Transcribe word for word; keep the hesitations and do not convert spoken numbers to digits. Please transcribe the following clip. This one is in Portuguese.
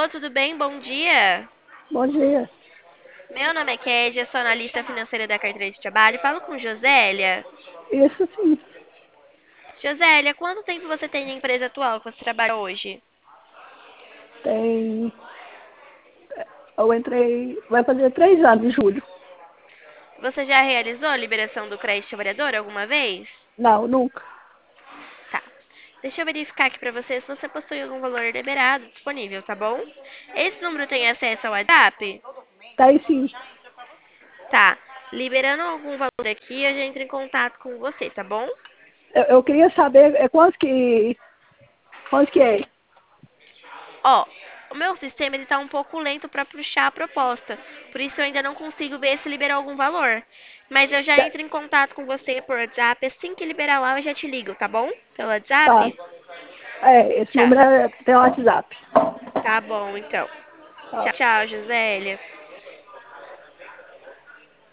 Alô, tudo bem? Bom dia. Bom dia. Meu nome é Kédia, sou analista financeira da carteira de trabalho. Falo com Josélia. Isso sim. Josélia, quanto tempo você tem na empresa atual que você trabalha hoje? Tem. Eu entrei. Vai fazer três anos em julho. Você já realizou a liberação do crédito trabalhador alguma vez? Não, nunca. Tá. Deixa eu verificar aqui pra você se você possui algum valor liberado disponível, tá bom? Esse número tem acesso ao WhatsApp? Tem sim. Tá. Liberando algum valor aqui, eu já entro em contato com você, tá bom? Eu, eu queria saber é, quanto que. Quanto que é? Ó, o meu sistema ele tá um pouco lento para puxar a proposta, por isso eu ainda não consigo ver se liberou algum valor. Mas eu já Tá. entro em contato com você por WhatsApp, assim que liberar lá eu já te ligo, tá bom? Pelo Tá. WhatsApp? É, esse Tchau. número é, tem o WhatsApp. Tá bom, então. Tá. Tchau, tchau, Josélia.